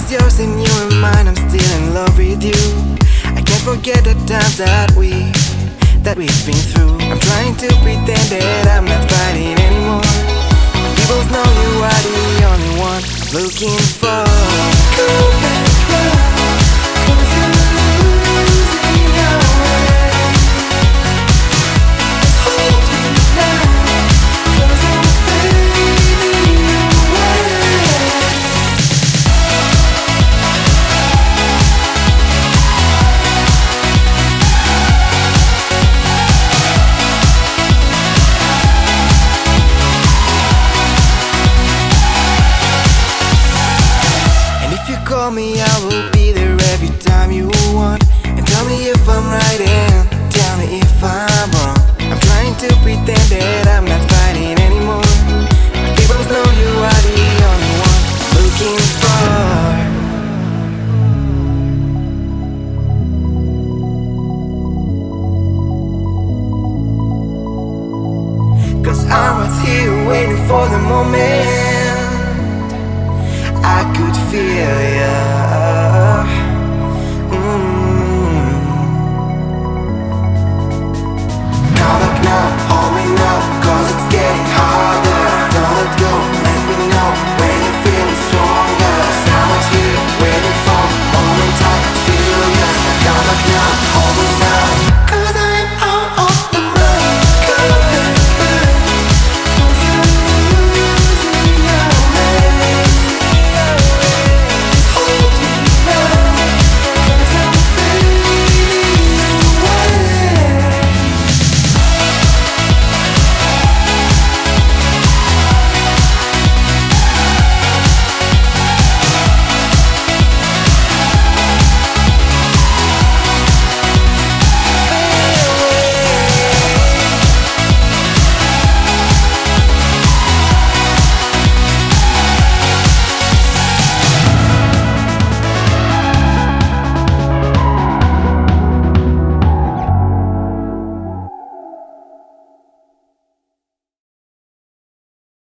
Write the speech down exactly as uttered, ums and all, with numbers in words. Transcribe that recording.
was yours and you were mine. I'm still in love with you. I can't forget the times that we that we've been through. I'm trying to pretend that I'm not fighting anymore. People know you are the only one looking for. Go back, love, 'cause you're losing your way. Just hold me now, 'cause I'm fading away. Call me, I will be there every time you want. And tell me if I'm right and tell me if I'm wrong. I'm trying to pretend that I'm not fighting anymore. People know you are the